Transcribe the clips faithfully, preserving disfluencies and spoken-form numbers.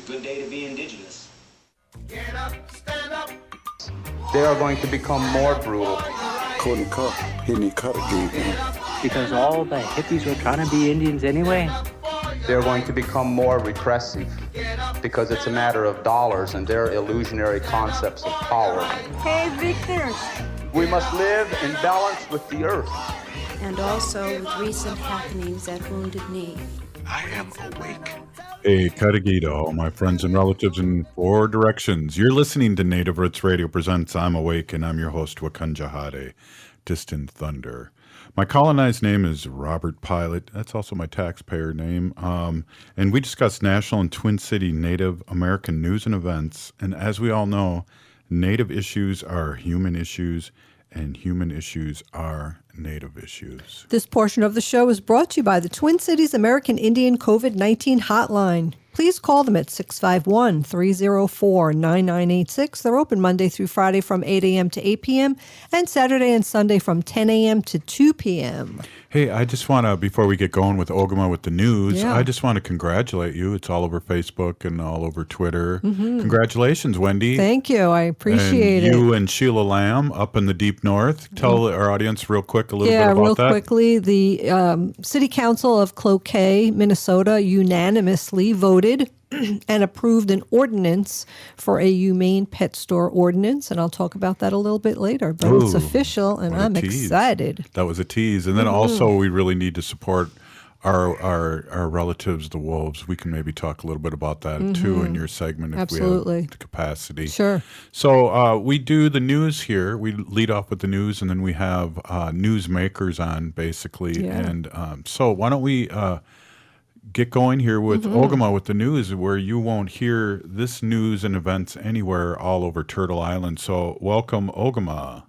Good day to be indigenous. Get up, stand up. They are going to become more brutal. Couldn't cut, hitting cut again. Because all the hippies were trying to be Indians anyway. They're going to become more repressive because it's a matter of dollars and their illusionary concepts of power. Hey, Victor. We must live in balance with the earth. And also with recent happenings at Wounded Knee. I am awake. Hey, Katagita, all my friends and relatives in four directions. You're listening to Native Roots Radio Presents I'm Awake, and I'm your host, Wakanja Hade, Distant Thunder. My colonized name is Robert Pilot. That's also my taxpayer name. Um, and we discuss national and Twin City Native American news and events. And as we all know, Native issues are human issues, and human issues are Native issues. This portion of the show is brought to you by the Twin Cities American Indian COVID nineteen Hotline. Please call them at six five one, three oh four, nine nine eight six. They're open Monday through Friday from eight a.m. to eight p.m. and Saturday and Sunday from ten a.m. to two p.m. Hey, I just want to, before we get going with Ogama with the news, Yeah. I just want to congratulate you. It's all over Facebook and all over Twitter. Mm-hmm. Congratulations, Wendy. Thank you. I appreciate and it. You and Sheila Lamb up in the deep north. Tell mm-hmm. our audience real quick a little yeah, bit about real that. quickly, the um, City Council of Cloquet, Minnesota unanimously voted and approved an ordinance for a humane pet store ordinance, and I'll talk about that a little bit later. But Ooh, it's official, and I'm tease. excited. That was a tease. And then Mm-hmm. also we really need to support our our our relatives, the wolves. We can maybe talk a little bit about that mm-hmm. too in your segment if Absolutely. we have the capacity. Sure. So uh, we do the news here. We lead off with the news, and then we have uh, newsmakers on, basically. Yeah. And um, so why don't we uh, get going here with mm-hmm. Ogama with the news, where you won't hear this news and events anywhere all over Turtle Island. So welcome, Ogama.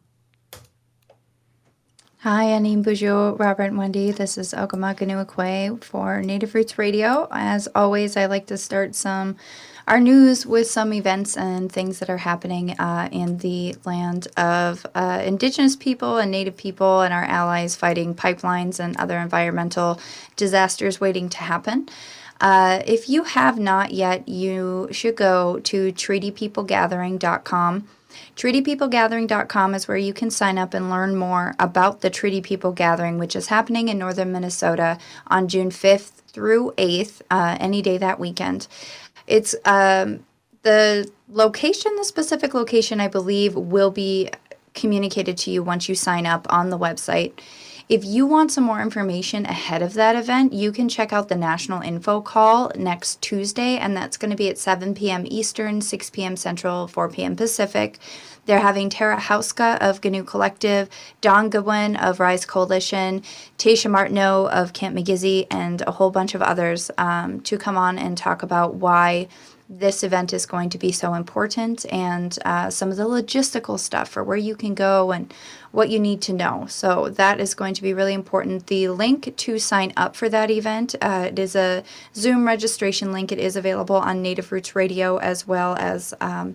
Hi, Anim Bujo, Robert and Wendy. This is Ogama Ganuakwe for Native Roots Radio. As always, I like to start some our news with some events and things that are happening uh, in the land of uh, Indigenous people and Native people and our allies fighting pipelines and other environmental disasters waiting to happen. Uh, if you have not yet, you should go to treaty people gathering dot com. treaty people gathering dot com is where you can sign up and learn more about the Treaty People Gathering, which is happening in northern Minnesota on June fifth through eighth, uh, any day that weekend. It's um, the location, the specific location, I believe, will be communicated to you once you sign up on the website. If you want some more information ahead of that event, you can check out the National Info Call next Tuesday, and that's going to be at seven p.m. Eastern, six p.m. Central, four p.m. Pacific. They're having Tara Hauska of Gnu Collective, Don Goodwin of Rise Coalition, Tasha Martineau of Camp McGizzy, and a whole bunch of others um, to come on and talk about why this event is going to be so important and uh, some of the logistical stuff for where you can go and what you need to know. So that is going to be really important. The link to sign up for that event, uh, it is a Zoom registration link. It is available on Native Roots Radio as well as um,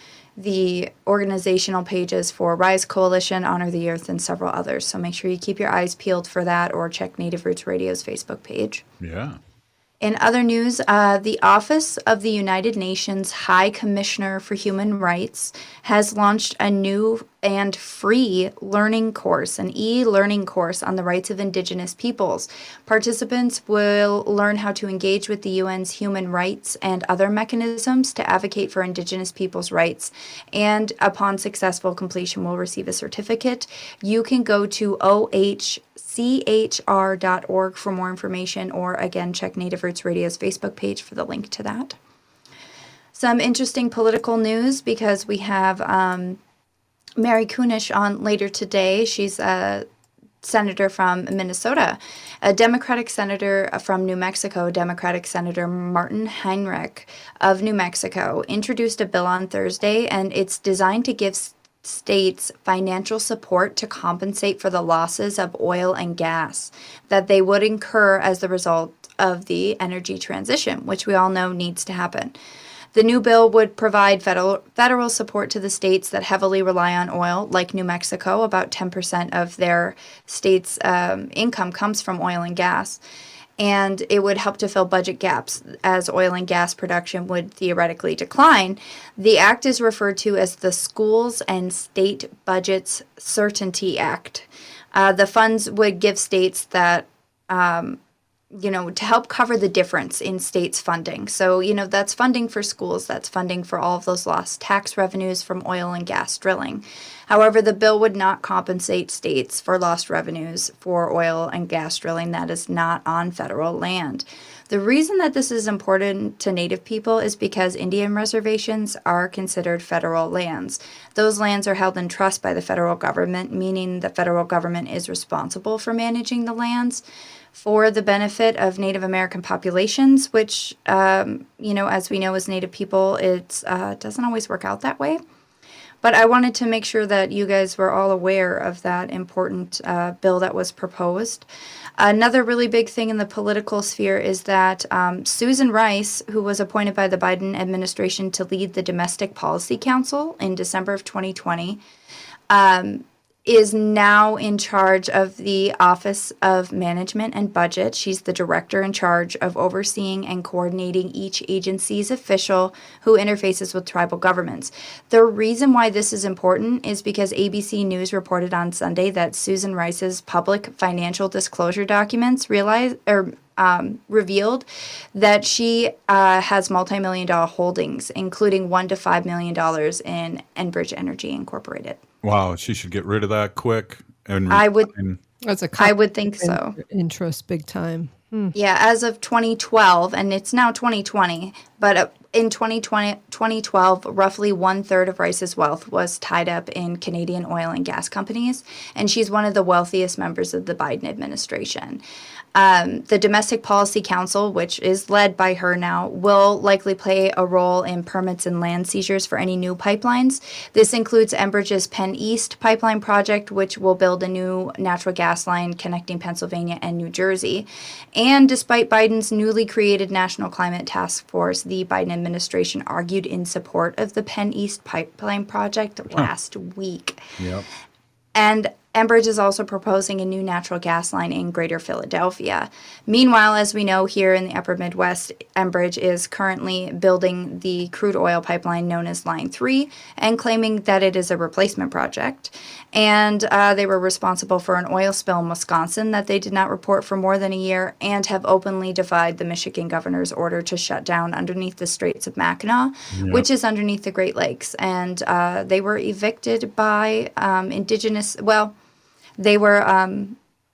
the organizational pages for Rise Coalition, Honor the Earth, and several others. So make sure you keep your eyes peeled for that or check Native Roots Radio's Facebook page. Yeah. In other news, uh, the Office of the United Nations High Commissioner for Human Rights has launched a new and free learning course, an e-learning course on the rights of Indigenous peoples. Participants will learn how to engage with the U N's human rights and other mechanisms to advocate for Indigenous peoples' rights, and upon successful completion will receive a certificate. You can go to O H C H R dot org for more information, or again, check Native Roots Radio's Facebook page for the link to that. Some interesting political news, because we have um, Mary Kunesh on later today. She's a senator from Minnesota. A Democratic senator from New Mexico, Democratic Senator Martin Heinrich of New Mexico, introduced a bill on Thursday, and it's designed to give states financial support to compensate for the losses of oil and gas that they would incur as the result of the energy transition, which we all know needs to happen. The new bill would provide federal, federal support to the states that heavily rely on oil, like New Mexico. About ten percent of their state's um, income comes from oil and gas. and it would help to fill budget gaps as oil and gas production would theoretically decline. The act is referred to as the Schools and State Budgets Certainty Act. Uh, the funds would give states that, um, you know, to help cover the difference in states' funding. So, you know, that's funding for schools, that's funding for all of those lost tax revenues from oil and gas drilling. However, the bill would not compensate states for lost revenues for oil and gas drilling that is not on federal land. The reason that this is important to Native people is because Indian reservations are considered federal lands. Those lands are held in trust by the federal government, meaning the federal government is responsible for managing the lands for the benefit of Native American populations, which, um, you know, as we know as Native people, it uh, doesn't always work out that way. But I wanted to make sure that you guys were all aware of that important uh, bill that was proposed. Another really big thing in the political sphere is that um, Susan Rice, who was appointed by the Biden administration to lead the Domestic Policy Council in December of twenty twenty, um, is now in charge of the Office of Management and Budget. She's the director in charge of overseeing and coordinating each agency's official who interfaces with tribal governments. The reason why this is important is because A B C News reported on Sunday that Susan Rice's public financial disclosure documents realized or Um, revealed that she uh, has multi-million dollar holdings, including one to five million dollars in Enbridge Energy Incorporated. Wow, she should get rid of that quick. And I would, and That's a I would think so. interest big time. Hmm. Yeah, as of twenty twelve, and it's now twenty twenty, but uh, in twenty twenty, twenty twelve, roughly one third of Rice's wealth was tied up in Canadian oil and gas companies, and she's one of the wealthiest members of the Biden administration. Um, the Domestic Policy Council, which is led by her now, will likely play a role in permits and land seizures for any new pipelines. This includes Enbridge's Penn East pipeline project, which will build a new natural gas line connecting Pennsylvania and New Jersey. And despite Biden's newly created National Climate Task Force, the Biden administration argued in support of the Penn East pipeline project last week. Yep. And Enbridge is also proposing a new natural gas line in Greater Philadelphia. Meanwhile, as we know, here in the upper Midwest, Enbridge is currently building the crude oil pipeline known as Line three and claiming that it is a replacement project. And uh, they were responsible for an oil spill in Wisconsin that they did not report for more than a year and have openly defied the Michigan governor's order to shut down underneath the Straits of Mackinac, Yep. which is underneath the Great Lakes. And uh, they were evicted by um, indigenous, well, they were um,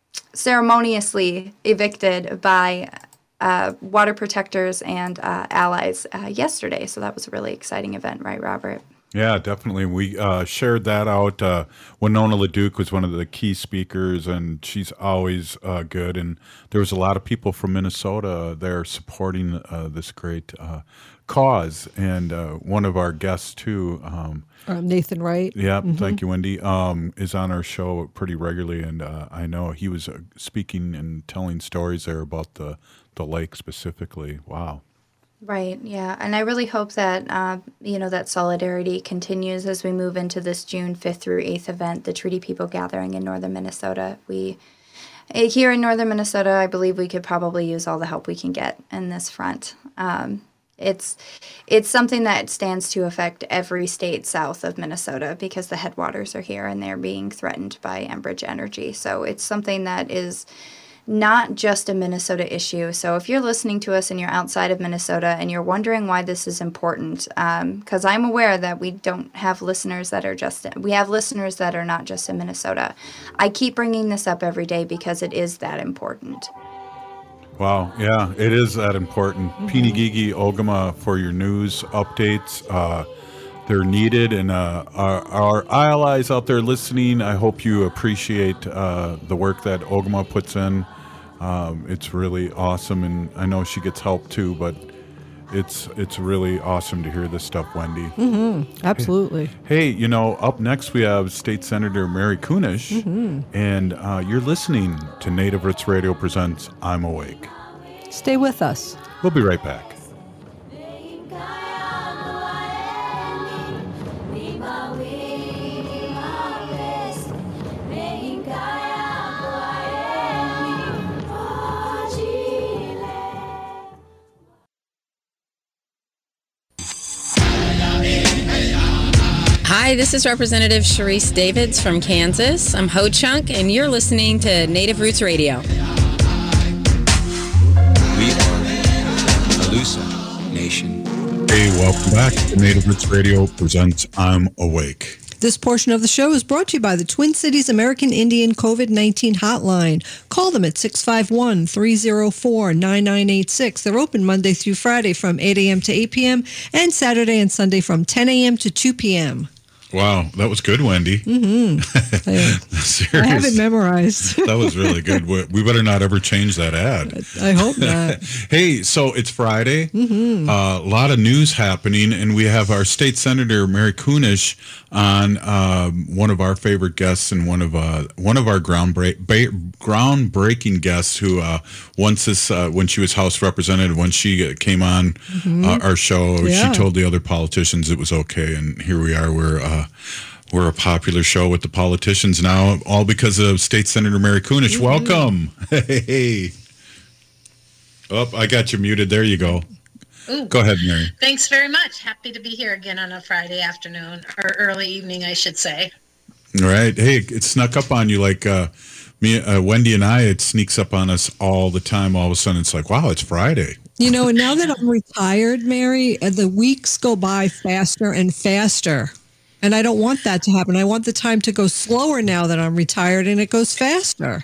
ceremoniously evicted by uh, water protectors and uh, allies uh, yesterday. So that was a really exciting event, right, Robert? Yeah, definitely. We uh, shared that out. Uh, Winona LaDuke was one of the key speakers, and she's always uh, good. And there was a lot of people from Minnesota there supporting uh, this great uh, cause. And uh, one of our guests, too, um, Um, Nathan Wright. yeah, thank you, Wendy, um, is on our show pretty regularly. And uh, I know he was uh, speaking and telling stories there about the, the lake specifically. Wow. Right, yeah. And I really hope that, uh, you know, that solidarity continues as we move into this June fifth through eighth event, the Treaty People Gathering in northern Minnesota. We, eh, here in northern Minnesota, I believe we could probably use all the help we can get in this front. Um, it's it's something that stands to affect every state south of Minnesota because the headwaters are here and they're being threatened by Enbridge Energy. So it's something that is not just a Minnesota issue. So if you're listening to us and you're outside of Minnesota and you're wondering why this is important, because um, I'm aware that we don't have listeners that are just, we have listeners that are not just in Minnesota. I keep bringing this up every day because it is that important. Wow, yeah, it is that important. Mm-hmm. Pinigigi Ogama for your news updates. Uh, they're needed, and uh, our, our allies out there listening, I hope you appreciate uh, the work that Ogama puts in. Um, it's really awesome, and I know she gets help too, but it's it's really awesome to hear this stuff, Wendy. Mm-hmm. Absolutely. Hey, hey, you know, up next we have State Senator Mary Kunesh, mm-hmm. and uh, you're listening to Native Roots Radio presents I'm Awake. Stay with us. We'll be right back. Hi, this is Representative Sharice Davids from Kansas. I'm Ho Chunk, and you're listening to Native Roots Radio. We are Alusa Nation. Hey, welcome back to Native Roots Radio presents I'm Awake. This portion of the show is brought to you by the Twin Cities American Indian COVID nineteen Hotline. Call them at six five one, three oh four, nine nine eight six. They're open Monday through Friday from eight a.m. to eight p.m. and Saturday and Sunday from ten a.m. to two p.m. Wow, that was good, Wendy. Mm-hmm. I, I have it memorized. That was really good. We we better not ever change that ad. I hope not. Hey, so it's Friday. Mm-hmm. Uh, a lot of news happening, and we have our state senator Mary Kunesh on, um, one of our favorite guests and one of uh, one of our groundbreak ba- groundbreaking guests who uh, once this uh, when she was House Representative, when she came on Mm-hmm. uh, our show, Yeah. she told the other politicians it was okay, and here we are. We're uh, we're a popular show with the politicians now, all because of State Senator Mary Kunesh. Mm-hmm. Welcome. Hey. Oh, I got you muted. There you go. Ooh. Go ahead, Mary. Thanks very much. Happy to be here again on a Friday afternoon, or early evening, I should say. All right. Hey, it snuck up on you like uh, me, uh, Wendy and I. It sneaks up on us all the time. All of a sudden, it's like, wow, it's Friday. You know, and now that I'm retired, Mary, uh, the weeks go by faster and faster. And I don't want that to happen. I want the time to go slower now that I'm retired and it goes faster.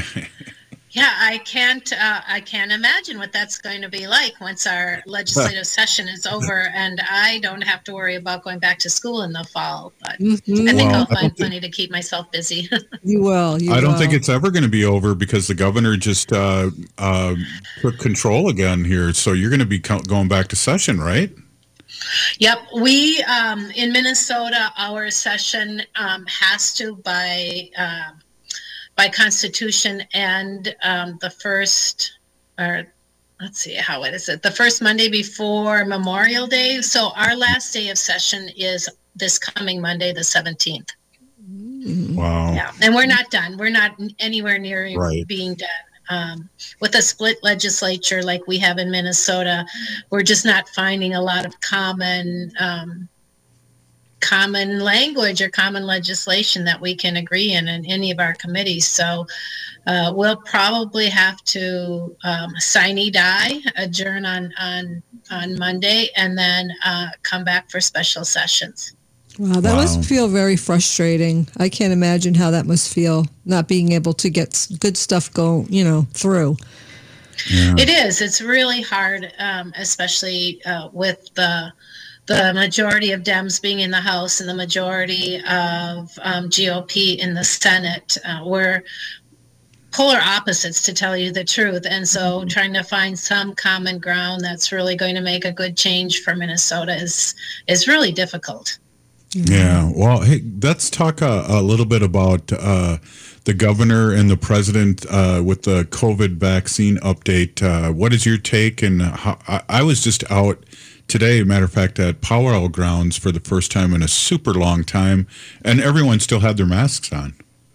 Yeah, I can't. Uh, I can't imagine what that's going to be like once our legislative session is over, and I don't have to worry about going back to school in the fall. But Mm-hmm. I think Well, I'll I don't find think- plenty to keep myself busy. You will. You I don't will. think it's ever going to be over because the governor just uh, uh, took control again here. So you're going to be co- going back to session, right? Yep, we um, in Minnesota, our session um, has to by uh, by Constitution end um, the first, or let's see, how what is it? The first Monday before Memorial Day. So our last day of session is this coming Monday, the seventeenth. Wow. Yeah, and we're not done. We're not anywhere near Right. being done. Um, with a split legislature like we have in Minnesota, we're just not finding a lot of common um, common language or common legislation that we can agree in in any of our committees. So uh, we'll probably have to um, sine die, adjourn on on on Monday, and then uh, come back for special sessions. Wow, that Wow. must feel very frustrating. I can't imagine how that must feel, not being able to get s- good stuff go, you know, through. Yeah. It is. It's really hard, um, especially uh, with the the majority of Dems being in the House and the majority of um, G O P in the Senate. Uh, we're polar opposites, to tell you the truth. And so trying to find some common ground that's really going to make a good change for Minnesota is is really difficult. Yeah. Well, hey, let's talk a, a little bit about uh, the governor and the president uh, with the COVID vaccine update. Uh, what is your take? And how, I, I was just out today, matter of fact, at Powell Grounds for the first time in a super long time, and everyone still had their masks on.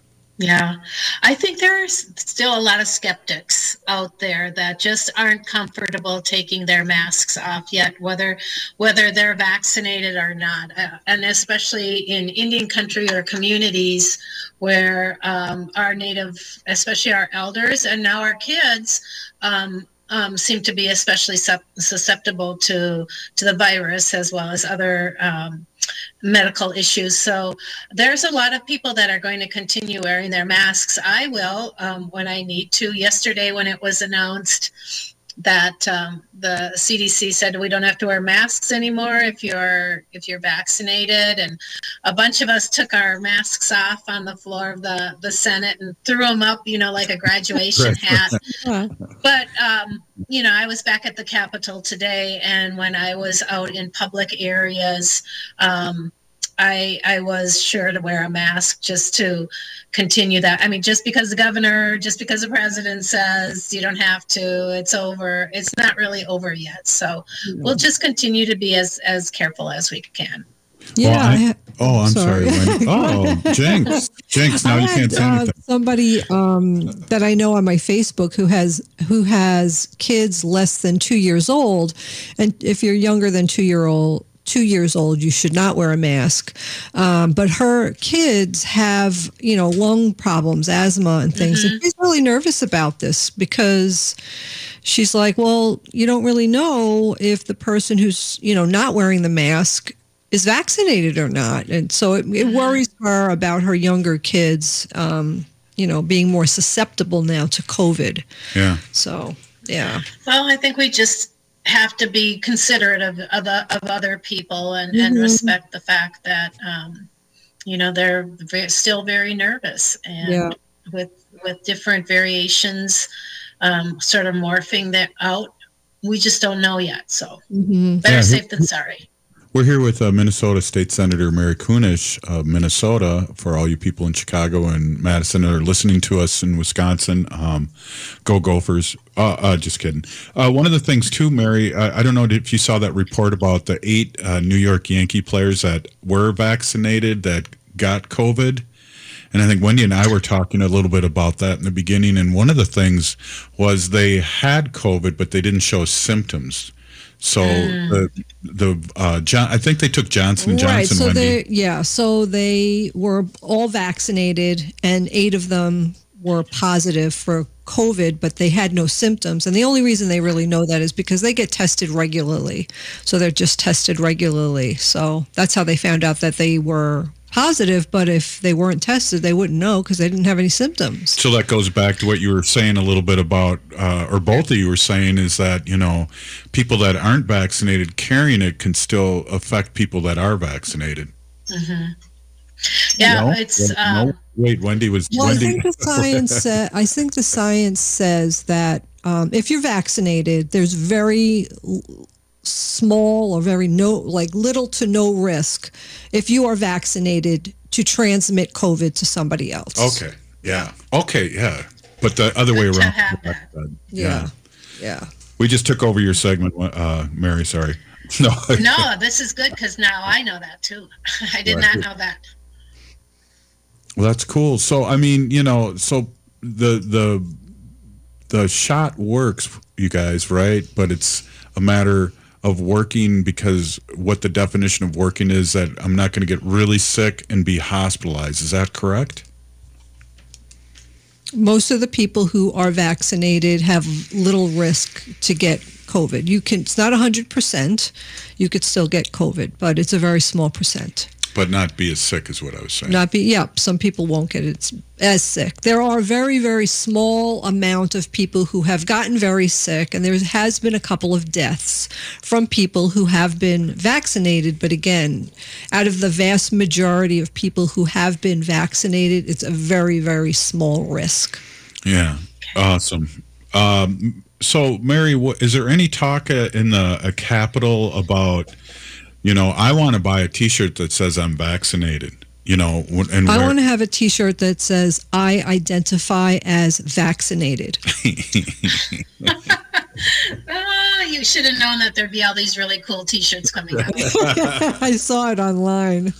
Yeah, I think there's still a lot of skeptics out there that just aren't comfortable taking their masks off yet, whether whether they're vaccinated or not, uh, and especially in Indian country or communities where um, our native, especially our elders and now our kids, um, um, seem to be especially sup- susceptible to to the virus as well as other um, medical issues. So there's a lot of people that are going to continue wearing their masks. I will um, when I need to. Yesterday, when it was announced that um, the C D C said we don't have to wear masks anymore if you're if you're vaccinated, and a bunch of us took our masks off on the floor of the the Senate and threw them up, you know, like a graduation hat. But um, you know, I was back at the Capitol today, and when I was out in public areas, um, I I was sure to wear a mask just to continue that. I mean, just because the governor, just because the president says you don't have to, it's over. It's not really over yet. So we'll just continue to be as as careful as we can. Yeah. Well, I- I ha- oh, I'm sorry. sorry. Wendy. Oh, Jinx. Jinx, now I you had, can't say uh, anything. somebody um, that I know on my Facebook who has who has kids less than two years old, and if you're younger than two year old, two years old, you should not wear a mask. Um, but her kids have, you know, lung problems, asthma and things. Mm-hmm. And she's really nervous about this because she's like, well, you don't really know if the person who's, you know, not wearing the mask is vaccinated or not. And so it, it worries her about her younger kids, um, you know, being more susceptible now to COVID. Yeah. So, yeah. Well, I think we just have to be considerate of of, of other people and, mm-hmm. and respect the fact that, um, you know, they're very, still very nervous and yeah. with with different variations um, sort of morphing that out. We just don't know yet. So mm-hmm. better yeah, safe than sorry. We're here with uh, Minnesota State Senator Mary Kunesh of Minnesota. For all you people in Chicago and Madison that are listening to us in Wisconsin, um, go Gophers. Uh, uh, just kidding. Uh, one of the things, too, Mary, uh, I don't know if you saw that report about the eight uh, New York Yankee players that were vaccinated that got COVID. And I think Wendy and I were talking a little bit about that in the beginning. And one of the things was they had COVID, but they didn't show symptoms. So mm. the the uh, John, I think they took Johnson and Johnson. Right. So Wendy. they yeah. So they were all vaccinated, and eight of them were positive for COVID, but they had no symptoms. And the only reason they really know that is because they get tested regularly. So they're just tested regularly. So that's how they found out that they were positive, but if they weren't tested, they wouldn't know because they didn't have any symptoms. So that goes back to what you were saying a little bit about, uh, or both of you were saying, is that, you know, people that aren't vaccinated carrying it can still affect people that are vaccinated. Mm-hmm. Yeah, no? it's... No? Um, Wait, Wendy was... Well, Wendy. I think the science, sa- I think the science says that um, if you're vaccinated, there's very... small or very no, like little to no risk if you are vaccinated to transmit COVID to somebody else. Okay. Yeah. Okay. Yeah. But the other way around. Yeah. yeah. Yeah. We just took over your segment, uh, Mary. Sorry. No. No, this is good because now I know that too. I did right. not know that. Well, that's cool. So, I mean, you know, so the the the shot works, you guys, right? But it's a matter of working, because what the definition of working is that I'm not going to get really sick and be hospitalized. Is that correct? Most of the people who are vaccinated have little risk to get COVID. You can, it's not one hundred percent. You could still get COVID, but it's a very small percent. But not be as sick is what I was saying. Not be, yeah, some people won't get it as sick. There are very, very small amount of people who have gotten very sick, and there has been a couple of deaths from people who have been vaccinated. But again, out of the vast majority of people who have been vaccinated, it's a very, very small risk. Yeah, awesome. Um, so, Mary, what, is there any talk uh, in the uh, Capitol about... You know, I want to buy a T-shirt that says I'm vaccinated, you know. And I want to have a T-shirt that says I identify as vaccinated. Oh, you should have known that there'd be all these really cool T-shirts coming out. I saw it online.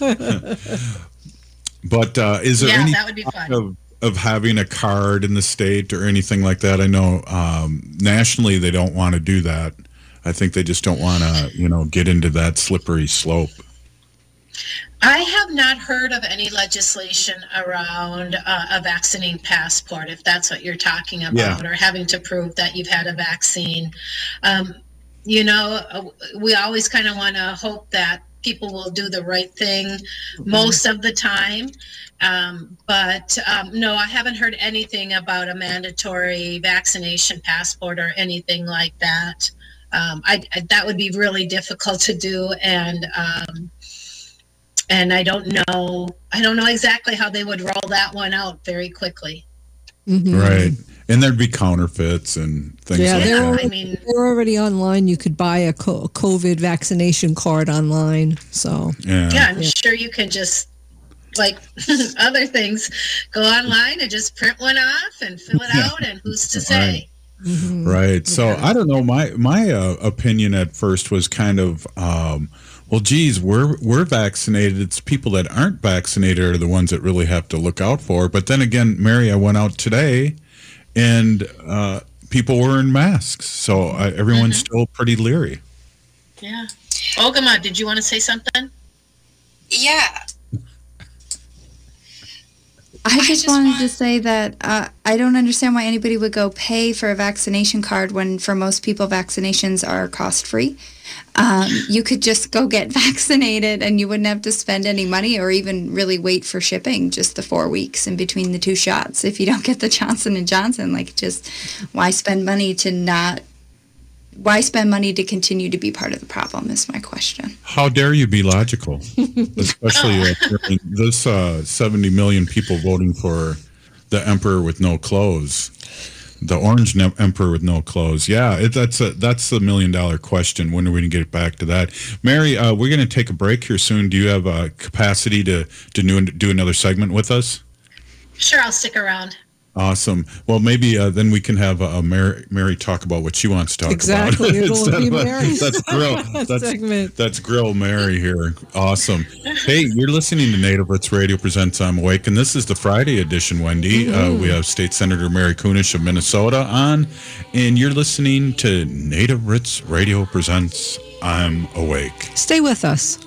But uh, is there yeah, any that would be fun. Of, of having a card in the state or anything like that? I know um, nationally they don't want to do that. I think they just don't want to, you know, get into that slippery slope. I have not heard of any legislation around uh, a vaccine passport, if that's what you're talking about, yeah. or having to prove that you've had a vaccine. Um, you know, we always kind of want to hope that people will do the right thing mm-hmm. most of the time. Um, but um, no, I haven't heard anything about a mandatory vaccination passport or anything like that. Um, I, I, that would be really difficult to do, and um, and I don't know. I don't know exactly how they would roll that one out very quickly. Mm-hmm. Right, and there'd be counterfeits and things yeah, like they're that. Already, I mean, they're already online. You could buy a COVID vaccination card online. So yeah, yeah I'm yeah. sure you can just, like other things, go online and just print one off and fill it yeah. out, and who's to say? Right. Mm-hmm. Right. So yeah. I don't know. My my uh, opinion at first was kind of, um, well, geez, we're we're vaccinated. It's people that aren't vaccinated are the ones that really have to look out for. But then again, Mary, I went out today, and uh, people were in masks, so I, everyone's mm-hmm. still pretty leery. Yeah. Ogama, did you want to say something? Yeah. I just, I just wanted want... to say that uh, I don't understand why anybody would go pay for a vaccination card when for most people vaccinations are cost-free. Um, you could just go get vaccinated and you wouldn't have to spend any money or even really wait for shipping just the four weeks in between the two shots. If you don't get the Johnson and Johnson, like just why spend money to not, why spend money to continue to be part of the problem is my question. How dare you be logical, especially uh, this uh, seventy million people voting for the emperor with no clothes. The orange ne- emperor with no clothes. Yeah, it, that's a that's the million dollar question. When are we going to get back to that? Mary, uh, we're going to take a break here soon. Do you have a uh, capacity to to do, do another segment with us? Sure, I'll stick around. Awesome. Well, maybe uh, then we can have uh, Mary, Mary talk about what she wants to talk exactly. about. Exactly. It'll be Mary's that's grill. That's, segment. That's grill Mary here. Awesome. Hey, you're listening to Native Roots Radio presents I'm Awake, and this is the Friday edition, Wendy. Mm-hmm. Uh, we have State Senator Mary Kunesh of Minnesota on, and you're listening to Native Roots Radio presents I'm Awake. Stay with us.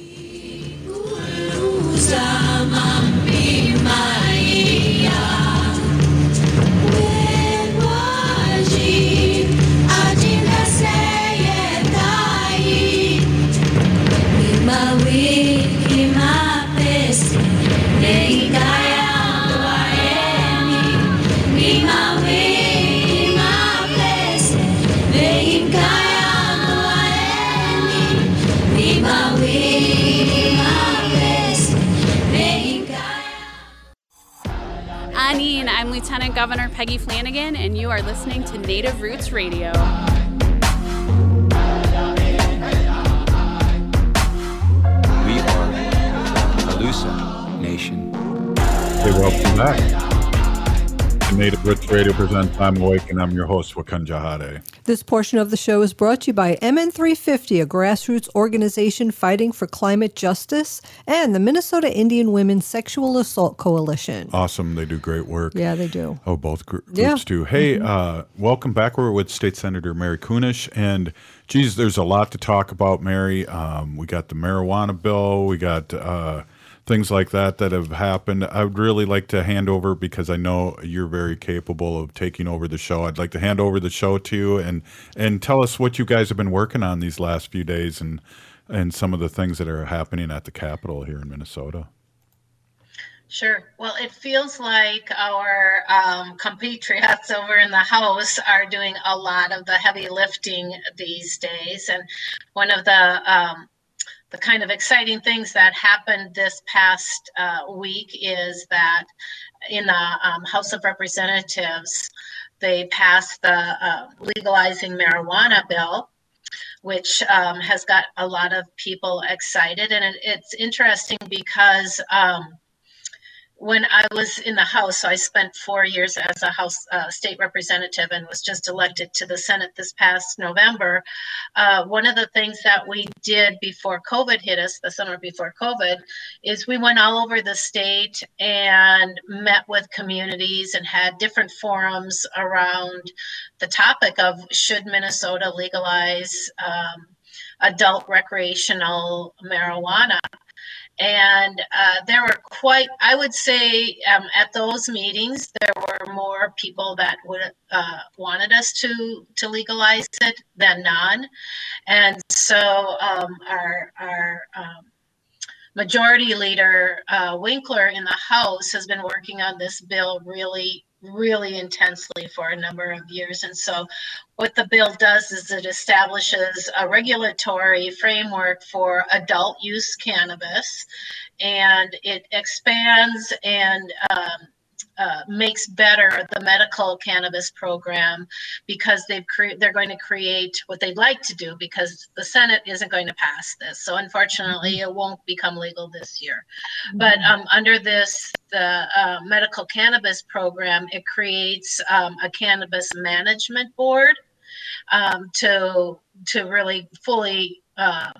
I'm Lieutenant Governor Peggy Flanagan, and you are listening to Native Roots Radio. We are Alusa Nation. Hey, welcome back. Native Roots Radio presents I'm Awake, and I'm your host, Wakanja Hade. This portion of the show is brought to you by M N three fifty, a grassroots organization fighting for climate justice, and the Minnesota Indian Women's Sexual Assault Coalition. Awesome. They do great work. Yeah, they do. Oh, both gr- groups yeah. do. Hey, mm-hmm. uh, welcome back. We're with State Senator Mary Kunesh, and geez, there's a lot to talk about, Mary. Um, we got the marijuana bill. We got uh, things like that that have happened. I would really like to hand over, because I know you're very capable of taking over the show. I'd like to hand over the show to you and and tell us what you guys have been working on these last few days and and some of the things that are happening at the Capitol here in Minnesota. Sure. Well, it feels like our um, compatriots over in the House are doing a lot of the heavy lifting these days. And one of the um, the kind of exciting things that happened this past uh, week is that in the um, House of Representatives, they passed the uh, legalizing marijuana bill, which um, has got a lot of people excited. And it, it's interesting because um, when I was in the House, so I spent four years as a House uh, state representative and was just elected to the Senate this past November. Uh, one of the things that we did before COVID hit us, the summer before COVID, is we went all over the state and met with communities and had different forums around the topic of should Minnesota legalize um, adult recreational marijuana. And uh, there were quite, I would say um, at those meetings, there were more people that would uh, wanted us to, to legalize it than none. And so um, our, our um, majority leader, uh, Winkler in the House, has been working on this bill really really intensely for a number of years. And so what the bill does is it establishes a regulatory framework for adult use cannabis, and it expands and um, uh, makes better the medical cannabis program, because they've cre- they're going to create what they'd like to do, because the Senate isn't going to pass this. So unfortunately, it won't become legal this year. Mm-hmm. But um, under this, the uh, medical cannabis program, it creates um, a cannabis management board um, to to really fully um,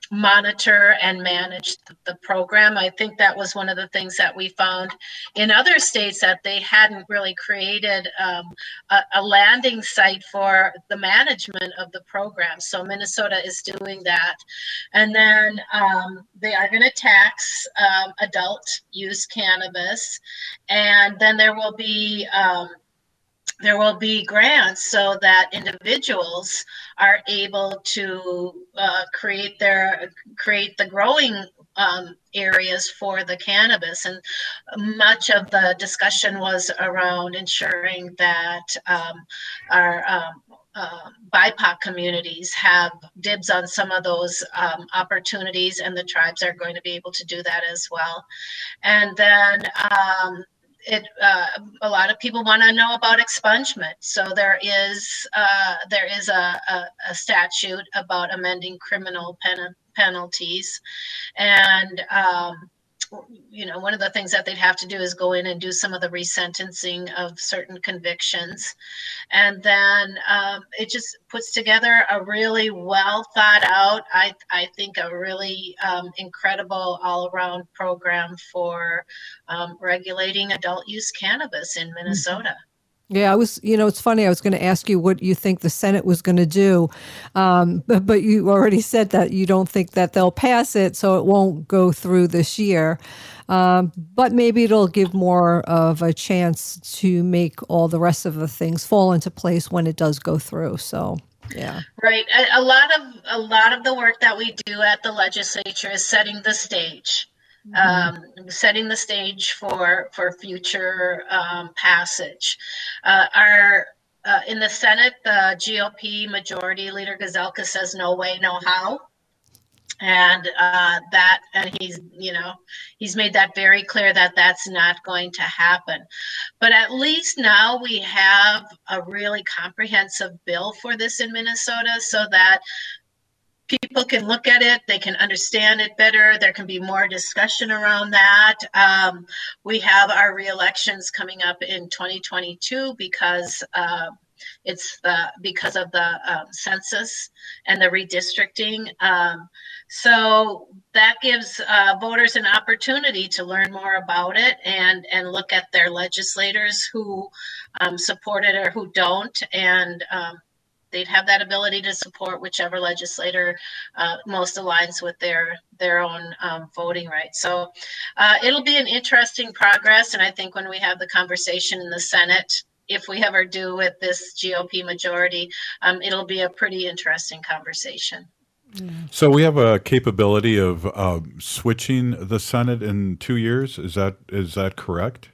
monitor and manage the, the program. I think that was one of the things that we found in other states, that they hadn't really created um, a, a landing site for the management of the program. So Minnesota is doing that. And then um, they are going to tax um, adult use cannabis. And then there will be um, there will be grants so that individuals are able to uh, create their create the growing um, areas for the cannabis. And much of the discussion was around ensuring that um, our um, uh, B I P O C communities have dibs on some of those um, opportunities, and the tribes are going to be able to do that as well. And then um, It, uh, a lot of people want to know about expungement. So there is uh, there is a, a, a statute about amending criminal pen- penalties, and um, you know, one of the things that they'd have to do is go in and do some of the resentencing of certain convictions, and then um, it just puts together a really well thought out, I I think, a really um, incredible all around program for um, regulating adult use cannabis in Minnesota. Yeah, I was, you know, it's funny. I was going to ask you what you think the Senate was going to do, um, but, but you already said that you don't think that they'll pass it, so it won't go through this year. Um, but maybe it'll give more of a chance to make all the rest of the things fall into place when it does go through. So, yeah. Right. A, a lot of a lot of the work that we do at the legislature is setting the stage. Um, setting the stage for for future um, passage. Uh, our uh, in the Senate, the G O P Majority Leader Gazelka says no way, no how, and uh, that and he's you know he's made that very clear that that's not going to happen. But at least now we have a really comprehensive bill for this in Minnesota, so that people can look at it, they can understand it better. There can be more discussion around that. Um, we have our re-elections coming up in twenty twenty-two because uh, it's the because of the um, census and the redistricting. Um, so that gives uh, voters an opportunity to learn more about it and and look at their legislators who um, support it or who don't, and um, they'd have that ability to support whichever legislator uh, most aligns with their their own um, voting rights. So uh, it'll be an interesting progress. And I think when we have the conversation in the Senate, if we ever do with this G O P majority, um, it'll be a pretty interesting conversation. So we have a capability of uh, switching the Senate in two years. Is that is that correct?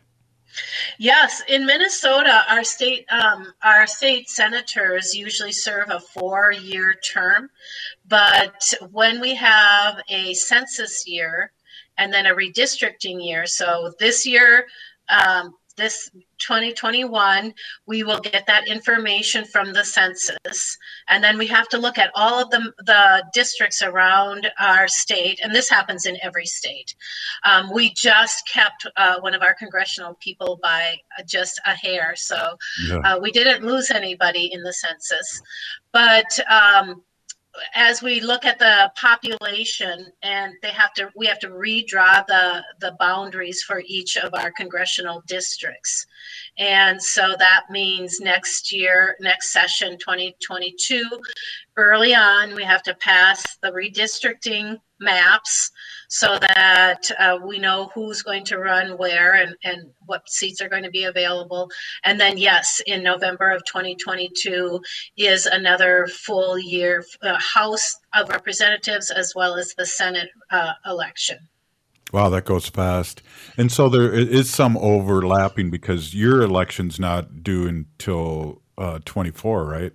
Yes, in Minnesota, our state um, our state senators usually serve a four-year term, but when we have a census year and then a redistricting year, so this year, um, this twenty twenty-one, we will get that information from the census, and then we have to look at all of the, the districts around our state, and this happens in every state. Um, we just kept uh, one of our congressional people by just a hair, so Yeah. uh, we didn't lose anybody in the census. But um, as we look at the population, and they have to, we have to redraw the the boundaries for each of our congressional districts, and so that means next year, next session, twenty twenty-two, early on, we have to pass the redistricting maps so that uh, we know who's going to run where and, and what seats are going to be available. And then, yes, in November of twenty twenty-two is another full year uh, House of Representatives as well as the Senate uh, election. Wow, that goes fast. And so there is some overlapping because your election's not due until uh, twenty-four, right?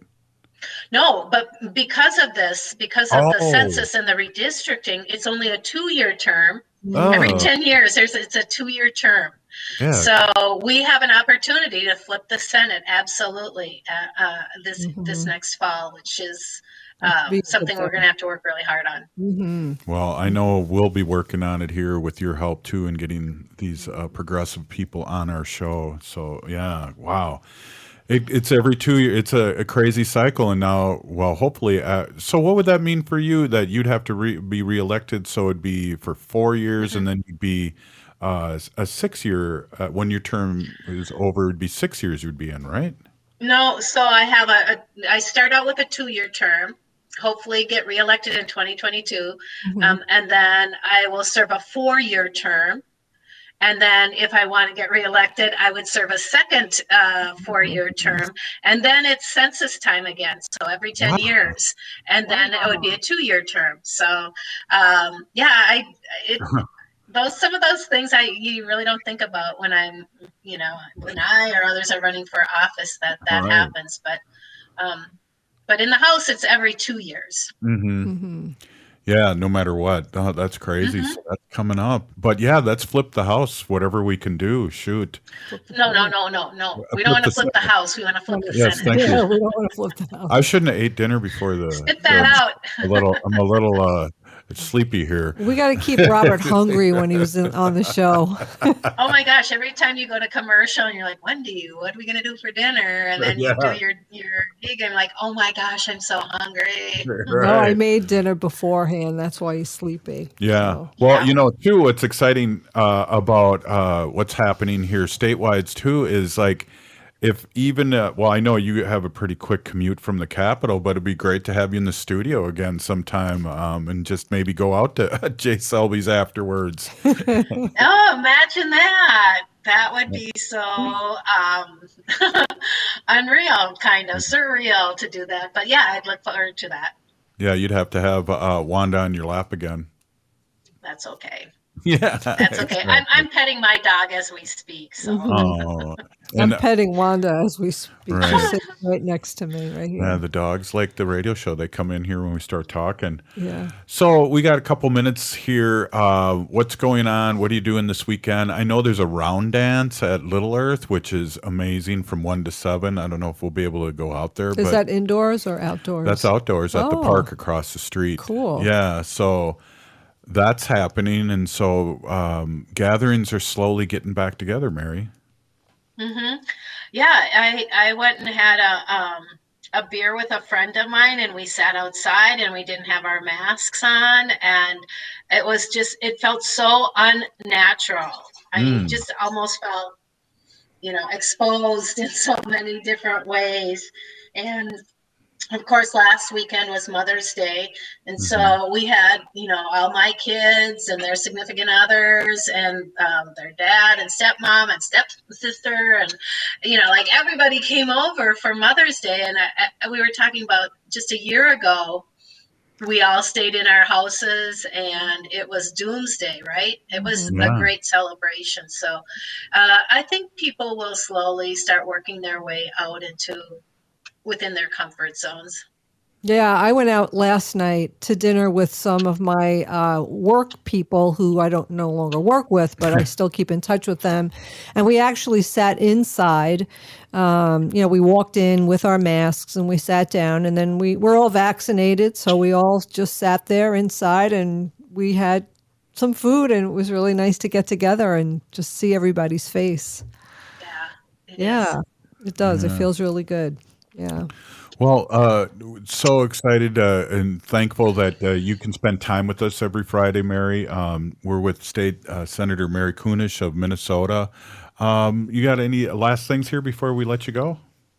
No, but because of this, because of the Oh. census and the redistricting, it's only a two-year term. Oh. Every ten years, there's it's a two-year term. Yeah. So we have an opportunity to flip the Senate, absolutely, uh, uh, this this next fall, which is uh, Be- something we're going to have to work really hard on. Mm-hmm. Well, I know we'll be working on it here with your help too, and getting these uh, progressive people on our show. So yeah, wow. It, it's every two years. It's a, a crazy cycle, and now, well, hopefully. Uh, so, what would that mean for you? That you'd have to re, be reelected, so it'd be for four years, mm-hmm. and then you'd be uh, a six-year. Uh, when your term is over, it'd be six years you'd be in, right? No, so I have a, a. I start out with a two-year term. Hopefully, get reelected in twenty twenty-two, mm-hmm. um, and then I will serve a four-year term. And then if I want to get reelected, I would serve a second uh, four-year term. And then it's census time again. So every ten wow. years. And then wow. it would be a two-year term. So, um, yeah, I it, those some of those things I you really don't think about when I'm, you know, when I or others are running for office that that right. happens. But um, but in the House, it's every two years. Mm-hmm. Mm-hmm. Yeah, no matter what. Oh, that's crazy. Mm-hmm. So that's coming up. But yeah, let's flip the house, whatever we can do. Shoot. No, no, no, no, no. We don't want to flip the house. We want to flip the yes, Senate. Thank you. Yeah, we don't want to flip the house. I shouldn't have ate dinner before the. Spit that the, out. A little, I'm a little uh, sleepy here. We got to keep Robert hungry when he was in, on the show. Oh my gosh! Every time you go to commercial and you're like, "Wendy, what are we gonna do for dinner?" And then yeah. you do your your gig, and like, "Oh my gosh, I'm so hungry." Right. No, I made dinner beforehand. That's why he's sleepy. Yeah. So. Well, yeah. you know, too, what's exciting uh, about uh, what's happening here statewide too is like. If even, uh, well, I know you have a pretty quick commute from the Capitol, but it'd be great to have you in the studio again sometime um, and just maybe go out to Jay Selby's afterwards. Oh, imagine that. That would be so um, unreal, kind of surreal to do that. But yeah, I'd look forward to that. Yeah, you'd have to have uh, Wanda on your lap again. That's okay. Yeah, that's okay. I'm I'm petting my dog as we speak. So oh, I'm petting Wanda as we speak. Right. She's sitting right next to me, right here. Yeah, the dogs like the radio show. They come in here when we start talking. Yeah. So we got a couple minutes here. Uh, what's going on? What are you doing this weekend? I know there's a round dance at Little Earth, which is amazing from one to seven. I don't know if we'll be able to go out there. Is but that indoors or outdoors? That's outdoors at oh, the park across the street. Cool. Yeah. So. That's happening, and so um, gatherings are slowly getting back together, Mary. Mm-hmm. Yeah, I I went and had a um, a beer with a friend of mine, and we sat outside, and we didn't have our masks on, and it was just it felt so unnatural. I mm. just almost felt, you know, exposed in so many different ways, and. Of course, last weekend was Mother's Day. And so mm-hmm. we had, you know, all my kids and their significant others and um, their dad and stepmom and stepsister. And, you know, like everybody came over for Mother's Day. And I, I, we were talking about just a year ago, we all stayed in our houses and it was doomsday, right? It was yeah. a great celebration. So uh, I think people will slowly start working their way out into within their comfort zones. Yeah, I went out last night to dinner with some of my uh, work people who I don't no longer work with, but I still keep in touch with them. And we actually sat inside. Um, you know, we walked in with our masks and we sat down, and then we we're all vaccinated, so we all just sat there inside and we had some food, and it was really nice to get together and just see everybody's face. Yeah, it yeah, is. It does. Yeah. It feels really good. Yeah. Well, uh, so excited uh, and thankful that uh, you can spend time with us every Friday, Mary. Um, we're with State uh, Senator Mary Kunesh of Minnesota. Um, you got any last things here before we let you go?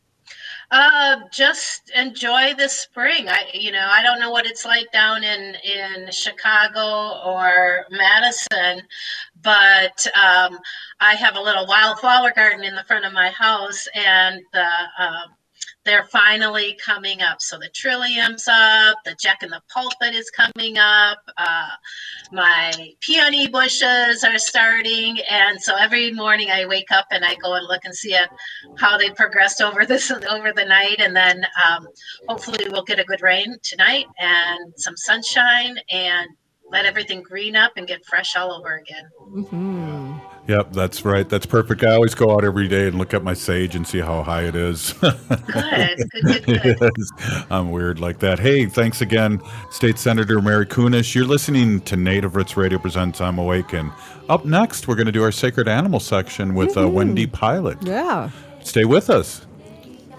Uh, just enjoy the spring. I, you know, I don't know what it's like down in, in Chicago or Madison, but um, I have a little wildflower garden in the front of my house, and the uh, they're finally coming up. So the trillium's up, the Jack in the Pulpit is coming up, uh, my peony bushes are starting. And so every morning I wake up and I go and look and see at how they progressed over this over the night. And then um, hopefully we'll get a good rain tonight and some sunshine and let everything green up and get fresh all over again. Mm-hmm. Yep, that's right. That's perfect. I always go out every day and look at my sage and see how high it is. Good, good, good, good. I'm weird like that. Hey, thanks again, State Senator Mary Kunesh. You're listening to Native Roots Radio Presents I'm Awake. And up next, we're going to do our Sacred Animal section with uh, Wendy Pilot. Yeah. Stay with us.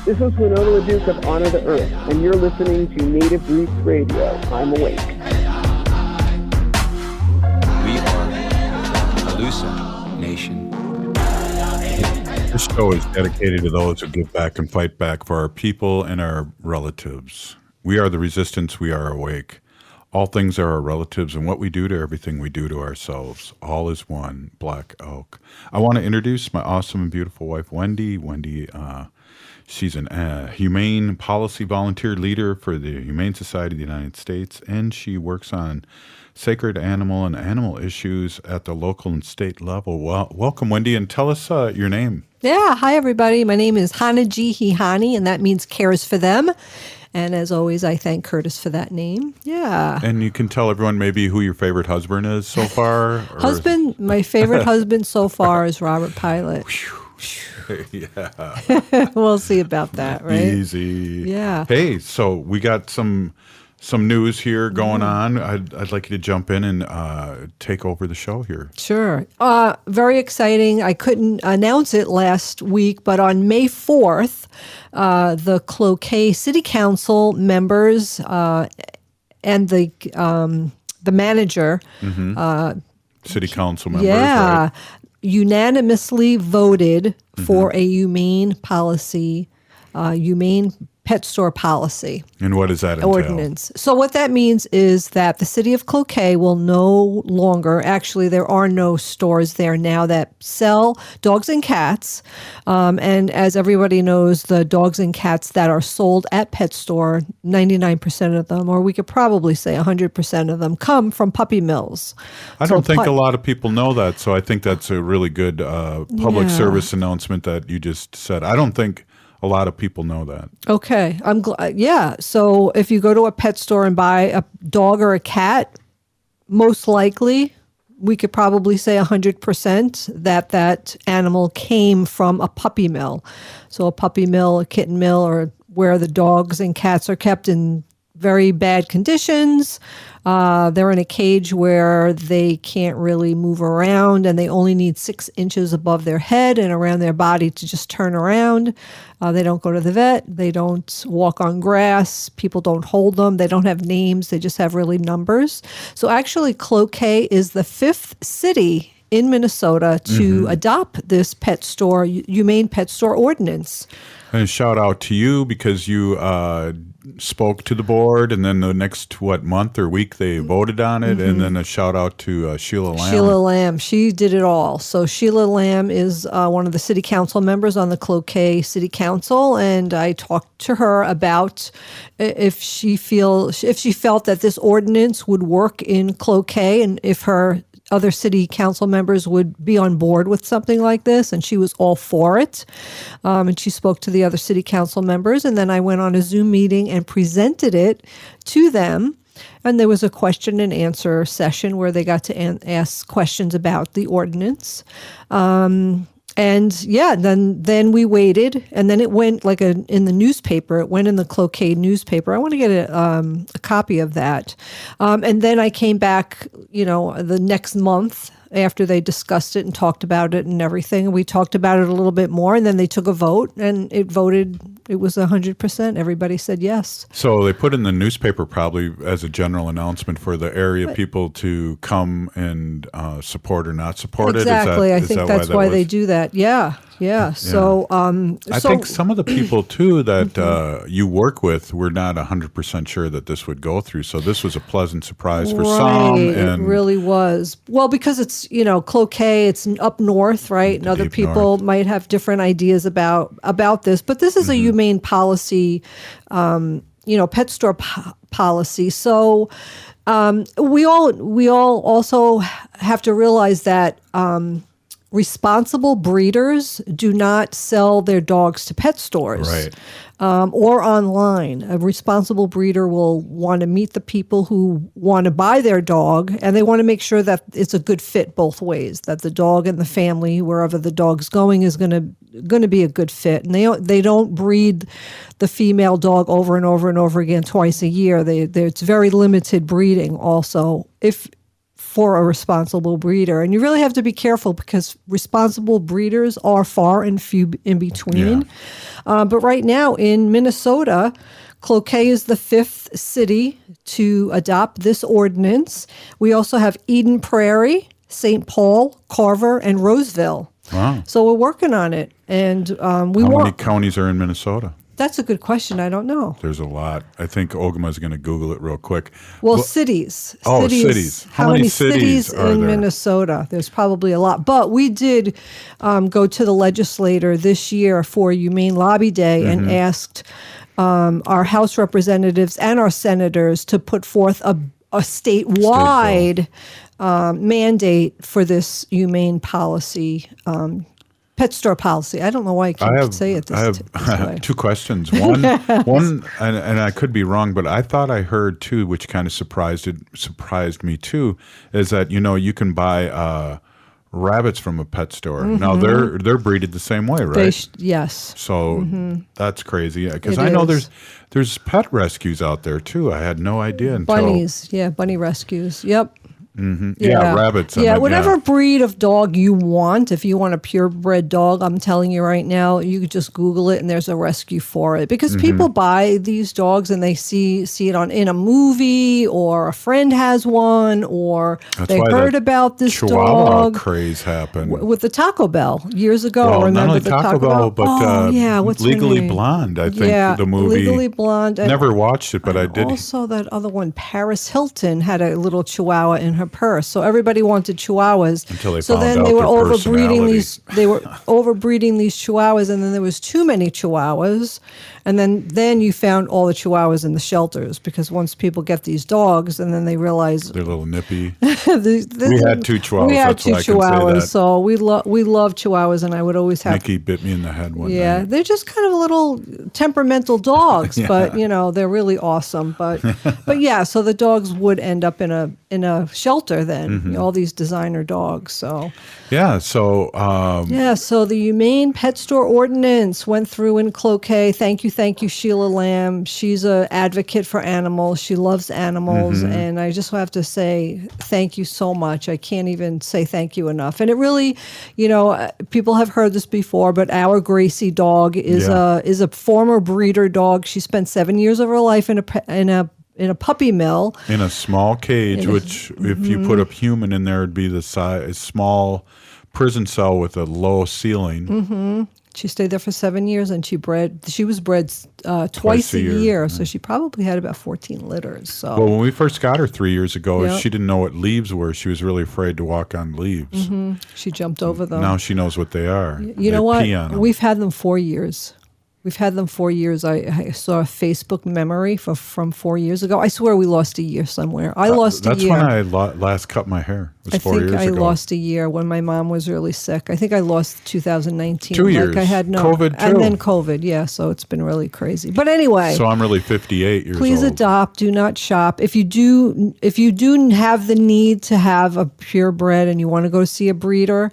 This is Winona LaDuke of Honor the Earth, and you're listening to Native Roots Radio. I'm awake. We are Alusa Nation. This show is dedicated to those who give back and fight back for our people and our relatives. We are the resistance, we are awake. All things are our relatives, and what we do to everything we do to ourselves. All is one, Black Elk. I want to introduce my awesome and beautiful wife, Wendy. Wendy, uh, she's a uh, humane policy volunteer leader for the Humane Society of the United States, and she works on sacred animal and animal issues at the local and state level. Well, welcome, Wendy, and tell us uh, your name. Yeah, hi, everybody. My name is Hanaji Hihani, and that means cares for them. And as always, I thank Curtis for that name. Yeah. And you can tell everyone maybe who your favorite husband is so far? Or... Husband, my favorite husband so far is Robert Pilot. Yeah. We'll see about that, right? Easy. Yeah. Hey, so we got some some news here going on. I'd, I'd like you to jump in and uh, take over the show here. Sure. Uh, very exciting. I couldn't announce it last week, but on May fourth, uh, the Cloquet City Council members uh, and the um, the manager, mm-hmm. uh, City Council members, yeah, right? unanimously voted for mm-hmm. a humane policy, uh, humane pet store policy. And what does that entail? Ordinance. So what that means is that the city of Cloquet will no longer, actually there are no stores there now that sell dogs and cats. Um, and as everybody knows, the dogs and cats that are sold at pet store, ninety-nine percent of them, or we could probably say one hundred percent of them, come from puppy mills. I so don't think pu- a lot of people know that, so I think that's a really good uh, public yeah. service announcement that you just said. I don't think a lot of people know that. Okay. I'm glad. Yeah. So if you go to a pet store and buy a dog or a cat, most likely we could probably say one hundred percent that that animal came from a puppy mill. So a puppy mill, a kitten mill, or where the dogs and cats are kept in very bad conditions. Uh, they're in a cage where they can't really move around, and they only need six inches above their head and around their body to just turn around. Uh, they don't go to the vet. They don't walk on grass. People don't hold them. They don't have names. They just have really numbers. So actually, Cloquet is the fifth city in Minnesota to mm-hmm. adopt this pet store, humane pet store ordinance. And a shout out to you because you uh, spoke to the board, and then the next, what, month or week they voted on it, mm-hmm. and then a shout out to uh, Sheila Lamb. Sheila Lamb. She did it all. So Sheila Lamb is uh, one of the city council members on the Cloquet City Council, and I talked to her about if she feel if she felt that this ordinance would work in Cloquet, and if her other city council members would be on board with something like this, and she was all for it. Um, and she spoke to the other city council members, and then I went on a Zoom meeting and presented it to them. And there was a question and answer session where they got to an- ask questions about the ordinance. Um, and yeah, then then we waited, and then it went like a in the newspaper. It went in the Cloquet newspaper. I want to get a, um, a copy of that. Um, and then I came back, you know, the next month after they discussed it and talked about it and everything. We talked about it a little bit more, and then they took a vote, and it voted. It was one hundred percent. Everybody said yes. So they put in the newspaper probably as a general announcement for the area Right. people to come and uh, support or not support Exactly. it. Is that, I is think that that's why, why, that they was? do that. Yeah. Yeah. So, um, I so, think some of the people, too, that uh, you work with were not one hundred percent sure that this would go through. So this was a pleasant surprise for right, some. And it really was. Well, because it's, you know, Cloquet, it's up north, right? And other deep people north. might have different ideas about about this. But this is Mm-hmm. a humane policy, um, you know, pet store po- policy. So um, we all we all also have to realize that um, responsible breeders do not sell their dogs to pet stores. Right. Um, or online. A responsible breeder will want to meet the people who want to buy their dog, and they want to make sure that it's a good fit both ways, that the dog and the family, wherever the dog's going, is going to going to be a good fit. And they they don't breed the female dog over and over and over again twice a year. They, they it's very limited breeding also. If for a responsible breeder. And you really have to be careful because responsible breeders are far and few in between. Yeah. Uh, but right now in Minnesota, Cloquet is the fifth city to adopt this ordinance. We also have Eden Prairie, Saint Paul, Carver, and Roseville. Wow. So we're working on it. And um, we How want. many counties are in Minnesota? That's a good question. I don't know. There's a lot. I think Ogama is going to Google it real quick. Well, Well- cities. Oh, cities. How, How many many cities cities, are in there? Minnesota? There's probably a lot. But we did um, go to the legislator this year for Humane Lobby Day and Mhm. asked um, our House representatives and our senators to put forth a, a statewide um, mandate for this humane policy, um, pet store policy. I don't know why I can't I have, say it this, I have, this I have way. two questions. One, one, and, and I could be wrong, but I thought I heard too, which kind of surprised it, surprised me too, is that you know you can buy uh, rabbits from a pet store. Now Mhm. they're they're breeded the same way, right? They sh- yes. So Mhm. that's crazy because It I know is. there's there's pet rescues out there too. I had no idea until Bunnies, yeah, bunny rescues. Yep. hmm Yeah, rabbits. I Yeah, meant, whatever breed of dog you want. If you want a purebred dog, I'm telling you right now, you could just Google it and there's a rescue for it. Because Mhm. people buy these dogs and they see see it on in a movie, or a friend has one, or That's they why heard the about this Chihuahua dog craze happened. w- with the Taco Bell years ago. Well, Remember not only the Taco, Bell, but oh, uh, yeah, what's her Legally name? Blonde. I think Yeah, the movie. Legally Blonde. and- Never watched it, but I did. Also, that other one, Paris Hilton, had a little Chihuahua in her purse. So everybody wanted Chihuahuas. Until they so found then out they were their overbreeding personality. these. They were overbreeding these Chihuahuas, and then there was too many Chihuahuas, and then then you found all the Chihuahuas in the shelters because once people get these dogs, and then they realize They're a little nippy. the- the- We had two Chihuahuas, We had that's two why I can say Chihuahuas, that. so we love we love Chihuahuas, and I would always have. Mickey bit me in the head one Yeah, night. they're just kind of little temperamental dogs, Yeah. but you know they're really awesome. But but yeah, so the dogs would end up in a in a shelter then. Mhm. All these designer dogs. So Yeah, so um, yeah, so the Humane Pet Store Ordinance went through in Cloquet. Thank you, thank you, Sheila Lamb. She's an advocate for animals. She loves animals, Mhm. and I just have to say thank you so much. I can't even say thank you enough. And it really, you know, uh, people have heard this before, but our Gracie dog is Yeah. a is a former breeder dog. She spent seven years of her life in a pe- in a in a puppy mill. in a small cage, In a- which if you Mhm. put a human in there, it'd be the size a small prison cell with a low ceiling. hmm She stayed there for seven years, and she bred. She was bred uh, twice, a a year, year, so she probably had about fourteen litters. So Well, when we first got her three years ago, Yep. she didn't know what leaves were. She was really afraid to walk on leaves. hmm she jumped over them. Now she knows what they are. You They know what? pee on 'em. We've had them four years. We've had them four years. I, I saw a Facebook memory for, from four years ago. I swear we lost a year somewhere. I Uh, lost a That's year. when I lo- last cut my hair. It was I four think years I ago. lost a year when my mom was really sick. I think I lost two thousand nineteen. Two Like years. I had no COVID, and too. then COVID. Yeah, so it's been really crazy. But anyway, So I'm really fifty-eight years please old. adopt. Do not shop. If you do, if you do have the need to have a purebred and you want to go see a breeder,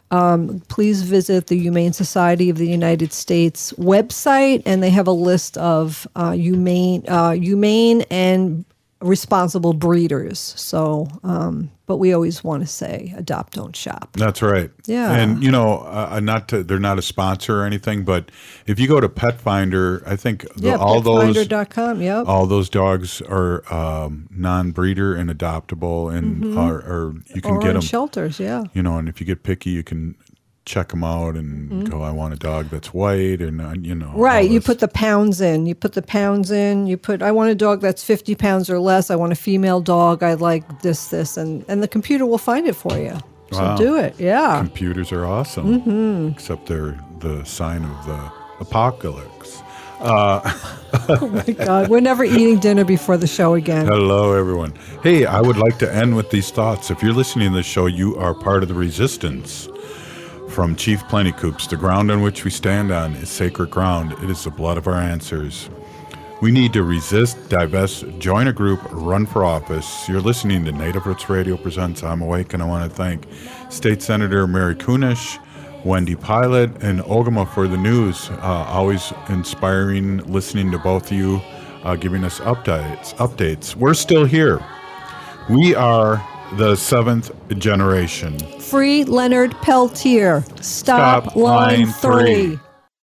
um, please visit the Humane Society of the United States website, and they have a list of uh, humane, uh, humane and responsible breeders. So, um, but we always want to say, adopt, don't shop. That's right. Yeah. And you know, uh, not to, they're not a sponsor or anything, but if you go to Pet Finder, I think the, Yeah, all pet those finder dot com. Yep. all those dogs are um, non-breeder and adoptable, and Mhm. are, or you can Or get in them. shelters. Yeah. You know, and if you get picky, you can check them out and Mhm. go, I want a dog that's white, and uh, you know, Right. all You this. put the pounds in. You put the pounds in. You put, I want a dog that's fifty pounds or less. I want a female dog. I like this, this, and, and the computer will find it for you. So Wow. do it. Yeah. Computers are awesome, Mhm. except they're the sign of the apocalypse. Uh, Oh my God. We're never eating dinner before the show again. Hello, everyone. Hey, I would like to end with these thoughts. If you're listening to the show, you are part of the resistance. From Chief Plenty Coops, the ground on which we stand on is sacred ground. It is the blood of our ancestors. We need to resist, divest, join a group, run for office. You're listening to Native Roots Radio Presents I'm Awake, and I want to thank State Senator Mary Kunish, Wendy Pilot, and Ogama for the news. Uh, always inspiring listening to both of you, uh, giving us updates. Updates. We're still here. We are the seventh generation. Free Leonard Peltier. Stop, Stop line, line three. three.